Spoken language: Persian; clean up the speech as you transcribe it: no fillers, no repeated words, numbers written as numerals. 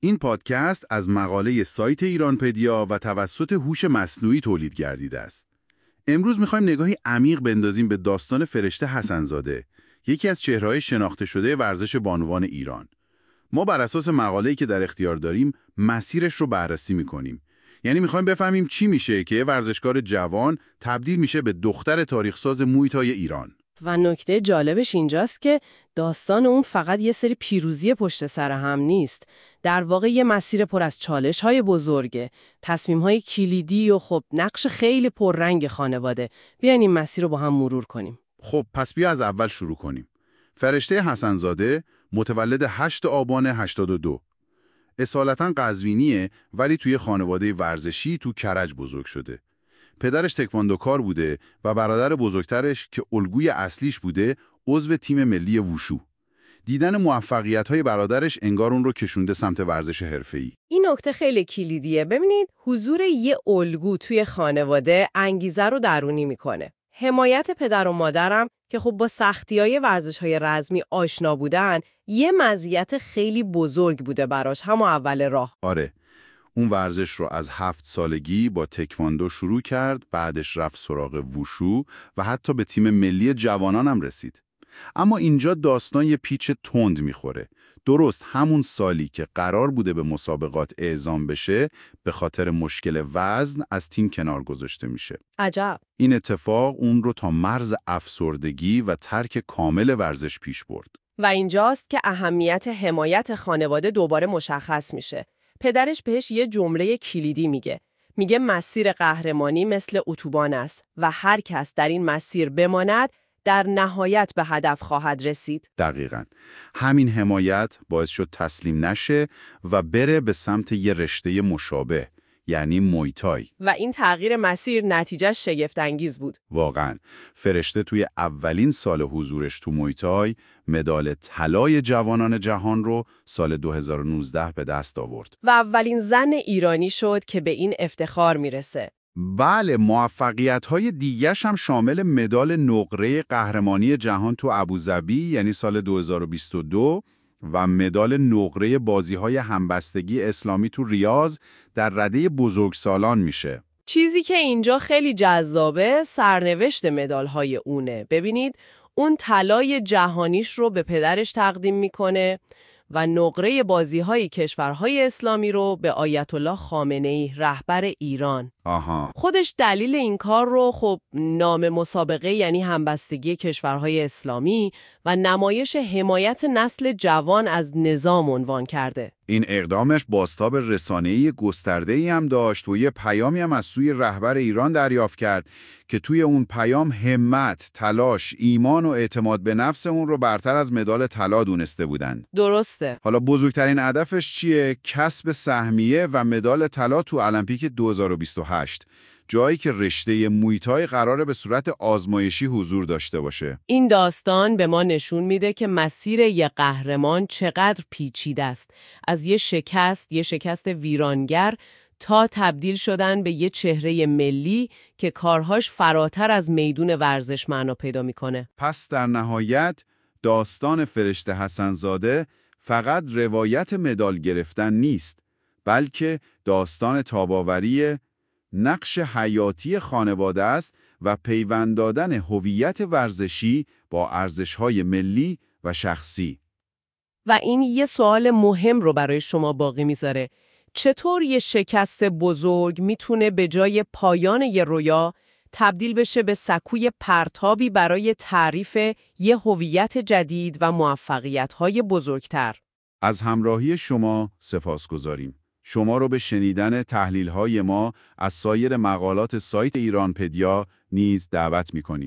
این پادکست از مقاله سایت ایرانپدیا و توسط هوش مصنوعی تولید گردیده است. امروز می‌خوایم نگاهی عمیق بندازیم به داستان فرشته حسن‌زاده، یکی از چهره‌های شناخته شده ورزش بانوان ایران. ما بر اساس مقاله‌ای که در اختیار داریم، مسیرش رو بررسی می‌کنیم. یعنی می‌خوایم بفهمیم چی میشه که یه ورزشکار جوان تبدیل میشه به دختر تاریخ‌ساز موی‌تای ایران. و نکته جالبش اینجاست که داستان اون فقط یه سری پیروزی پشت سر هم نیست. در واقع یه مسیر پر از چالش‌های بزرگه، تصمیم‌های کلیدی و خب نقش خیلی پررنگ خانواده. بیاین این مسیر رو با هم مرور کنیم. خب پس بیا از اول شروع کنیم. فرشته حسن‌زاده متولد 8 آبان 82. اصالتاً قزوینیه ولی توی خانواده ورزشی تو کرج بزرگ شده. پدرش تکواندوکار بوده و برادر بزرگترش که الگوی اصلیش بوده عضو تیم ملی ووشو. دیدن موفقیت‌های برادرش انگار اون رو کشونده سمت ورزش حرفه‌ای. این نکته خیلی کلیدیه. ببینید حضور یه الگو توی خانواده انگیزه رو درونی میکنه. حمایت پدر و مادرم که خب با سختی‌های ورزش‌های رزمی آشنا بودن یه مزیت خیلی بزرگ بوده براش همون اول راه. آره. اون ورزش رو از 7 سالگی با تکواندو شروع کرد، بعدش رفت سراغ ووشو و حتی به تیم ملی جوانان هم رسید. اما اینجا داستان یه پیچ تند میخوره. درست همون سالی که قرار بوده به مسابقات اعزام بشه، به خاطر مشکل وزن از تیم کنار گذاشته میشه. عجب. این اتفاق اون رو تا مرز افسردگی و ترک کامل ورزش پیش برد. و اینجاست که اهمیت حمایت خانواده دوباره مشخص میشه. پدرش بهش یه جمله کلیدی میگه مسیر قهرمانی مثل اتوبان است و هر کس در این مسیر بماند در نهایت به هدف خواهد رسید. دقیقاً. همین حمایت باعث شد تسلیم نشه و بره به سمت یه رشته مشابه، یعنی مویتای. و این تغییر مسیر نتیجه شگفت‌انگیز بود. واقعاً. فرشته توی اولین سال حضورش تو مویتای مدال طلای جوانان جهان رو سال 2019 به دست آورد. و اولین زن ایرانی شد که به این افتخار میرسه. بله، موفقیت‌های دیگه‌ش هم شامل مدال نقره قهرمانی جهان تو ابوظبی یعنی سال 2022 و مدال نقره بازی‌های همبستگی اسلامی تو ریاض در رده بزرگسالان میشه. چیزی که اینجا خیلی جذابه سرنوشت مدال‌های اونه. ببینید اون طلای جهانیش رو به پدرش تقدیم میکنه و نقره بازی‌های کشورهای اسلامی رو به آیت الله خامنه‌ای رهبر ایران. آها. خودش دلیل این کار رو خب نام مسابقه یعنی همبستگی کشورهای اسلامی و نمایش حمایت نسل جوان از نظام عنوان کرده. این اقدامش بازتاب رسانه‌ای گسترده‌ای هم داشت و یه پیامی هم از سوی رهبر ایران دریافت کرد که توی اون پیام همت، تلاش، ایمان و اعتماد به نفس اون رو برتر از مدال طلا دونسته بودن. درسته. حالا بزرگترین هدفش چیه؟ کسب سهمیه و مدال طلا تو المپیک 2028. جایی که رشته مویتای قراره به صورت آزمایشی حضور داشته باشه. این داستان به ما نشون میده که مسیر یه قهرمان چقدر پیچیده است. از یه شکست ویرانگر تا تبدیل شدن به یه چهره ملی که کارهاش فراتر از میدون ورزش معنا پیدا میکنه. پس در نهایت داستان فرشته حسن‌زاده فقط روایت مدال گرفتن نیست، بلکه داستان تاب‌آوری نقش حیاتی خانواده است و پیوند دادن هویت ورزشی با ارزش‌های ملی و شخصی. و این یه سوال مهم رو برای شما باقی میذاره. چطور یه شکست بزرگ میتونه به جای پایان یه رویا تبدیل بشه به سکوی پرتابی برای تعریف یه هویت جدید و موفقیت‌های بزرگتر؟ از همراهی شما سپاسگزاریم. شما رو به شنیدن تحلیل‌های ما از سایر مقالات سایت ایرانپدیا نیز دعوت می‌کنیم.